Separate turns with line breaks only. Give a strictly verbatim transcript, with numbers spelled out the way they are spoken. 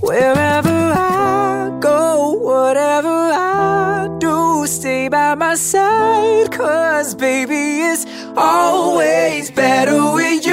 Wherever I go, whatever I do, stay by my side, 'cause baby, it's always better with